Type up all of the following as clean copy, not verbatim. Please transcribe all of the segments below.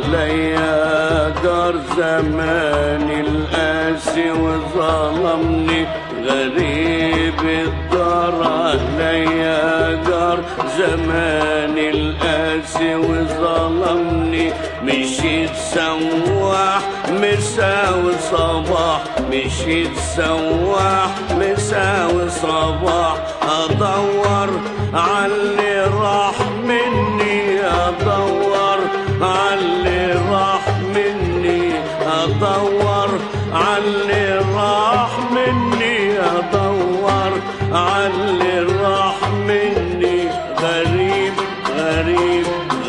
عليا جار زماني القاسي وظلمني، غريب الدار عليا جار زماني القاسي وظلمني. مشيت سواح مساوي صباح، مشيت سواح مساوي صباح، ادور عاللي راح مني، ادور عاللي راح مني، ادور عاللي راح مني، ادور عاللي راح مني. غريب غريب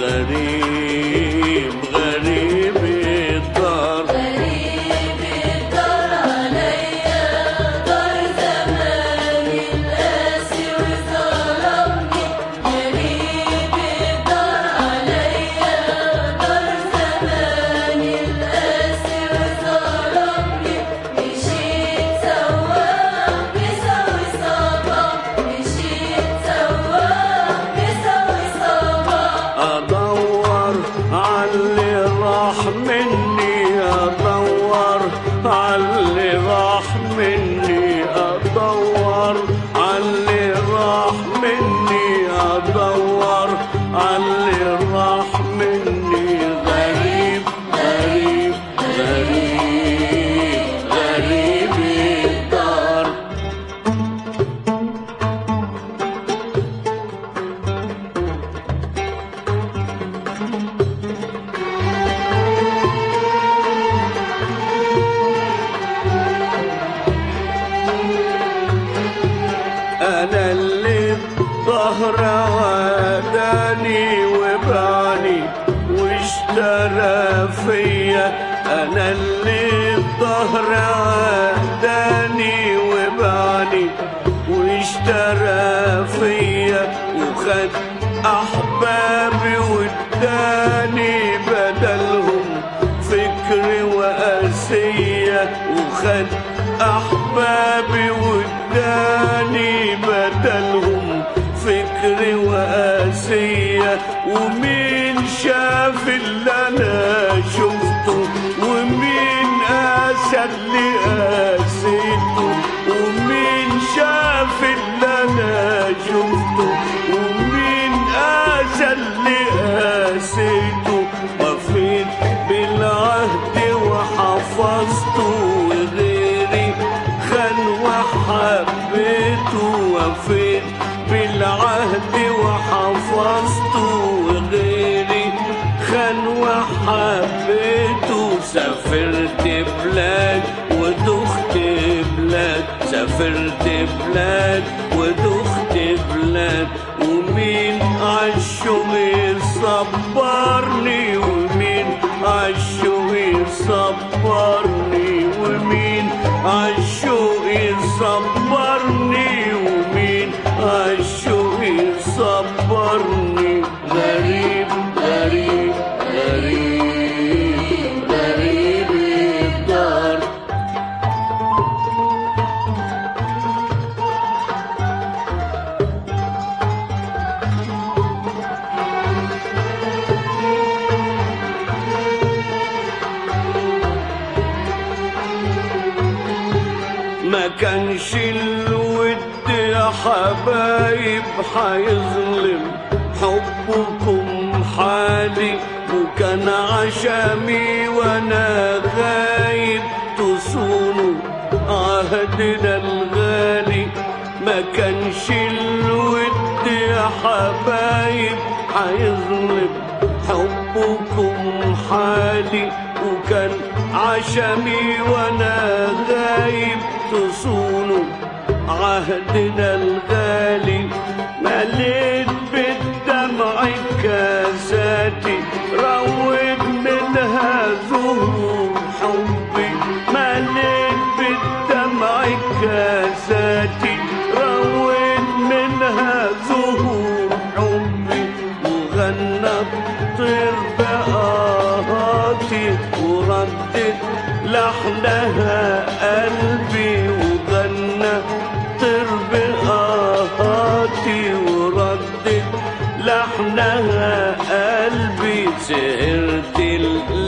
غريب غريب الدار، غريب الدار عليا دار زماني القاسي وظلمني. غريب الدار عليا دار زماني القاسي وظلمني. مشيت سواح مساوي صباح، مشيت سواح مساوي صباح، ادور عاللي راح مني، ادور عاللي راح مني، ادور عاللي راح مني، ادور عاللي راح مني. غريب غريب غريب غريب الدار. أنا اللي الظهر وداني وباني واشترى فيا، أنا اللي الظهر وداني وباني واشترى فيا، وخد أحبابي واداني بدلهم فكر وقاسية، وخد أحبابي واداني بدلهم فكر وقاسية. ومين شاف اللي أنا شفته، ومين قاسى اللي قاسيته، ومين شاف اللي أنا شفته، ومين قاسى اللي قاسيته. وفيت بالعهد وحفظته، وغيري خان وحبيته. وفيت بالعهد وحفظته، وغيري خان وحبيته. سافرت بلاد ودخت بلاد، سافرت بلاد ودخت بلاد، ومين عالشوق يصبرني، ومين عالشوق يصبرني، ومين عالشوق يصبرني، ومين عالشوق يصبرني. غريب غريب غريب غريب الدار. ما كانش الود يا حبايب حيظلم حبكم حالي، وكان عشمي وانا غايب تصونوا عهدنا الغالي. ما كانش الود يا حبايب حيظلم حبكم حالي، وكان عشمي وانا غايب تصونوا عهدنا الغالي. مليت بالدمع كاساتي رويت منها زهور حبي، مليت بالدمع كاساتي رويت منها زهور حبي. وغنى الطير بآهاتي وردت لحنها قلبي، وغنى الطير بآهاتي وردت لحنها قلبي. سهرت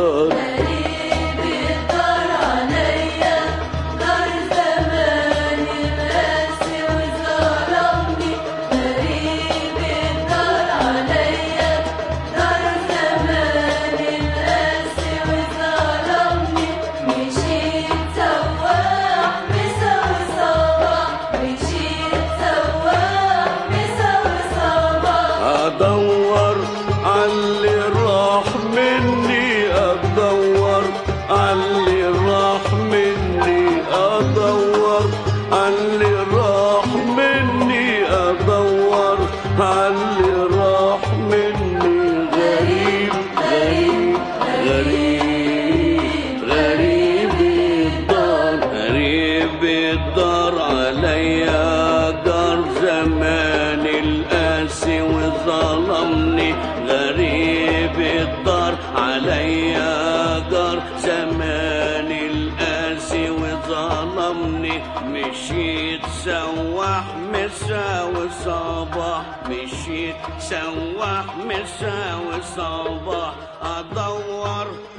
الدار غريب الدار عليا دار زماني قاسي وظلمني غريب الدار عليا دار زماني قاسي وظلمني مشيت سواح مسا وصباح مشيت سواح مسا وصباح ادور عاللي راح مني ادور عاللي راح مني ادور عاللي راح مني ادور عاللي راح مني غريب غريب غريب غريب الدار غريب الدار عليا جار زماني القاسي وظلمني غريب الدار عليا جار زماني القاسي وظلمني مشيت سواح مسا وصباح مشيت سواح مسا وصباح ادور